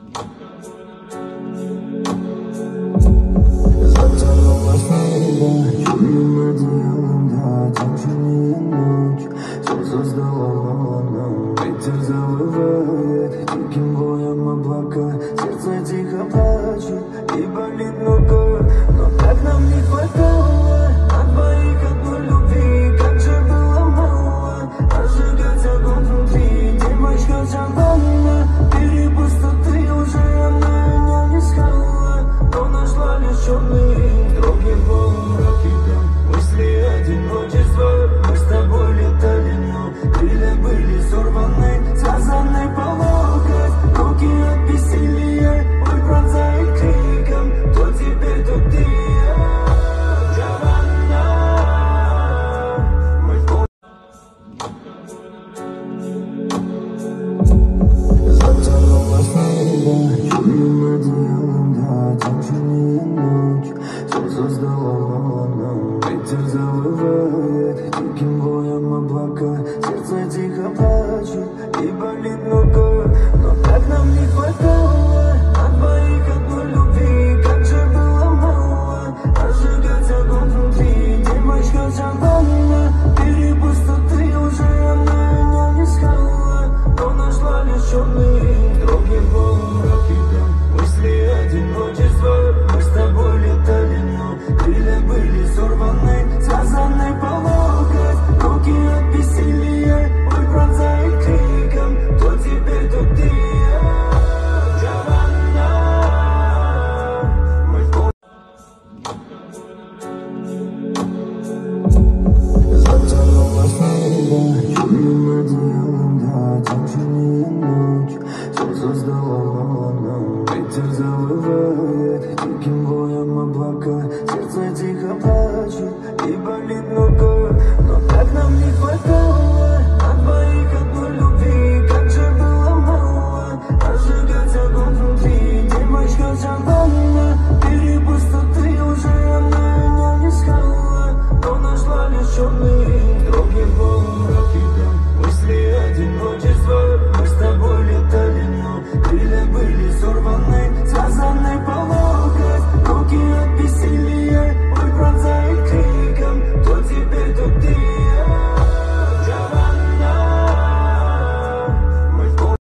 Затянулась небо черным одеялом, да, темнее ночь. Все создала волна, ветер завывает диким воем облака. Сердце тихо плачет и болит нога, но так нам не хватало на двоих одной любви. Как же было мало разжигать огонь внутри. Девочка Джованна, перепустоты уже она меня не искала, но нашла лишь черный другим полумраке дом. Мысли одиночества, мы с тобой летали, но крылья были сорваны, связаны по локоть, руки от бессилия, боль пронзает криком, то теперь, то ты. Джованна, мы затянулась небо черным одеялом, да, темнее ночь. Все создала волна, ветер завывает диким воем облака. Сердце тихо плачет и болит нога, но так нам не хватало на двоих одной любви. Как же было мало разжигать огонь внутри. Девочка Джованна, перепустоты уже она меня не искала, но нашла лишь черный другим полумраке дом. Мысли одиночества, мы с тобой летали, но крылья были сорваны, связаны по локоть, руки от бессилия, боль пронзает криком, то теперь, то ты. Джованна, мы затянулась небо черным одеялом, да, темнее ночь. Все создала волна, ветер завывает диким воем облака.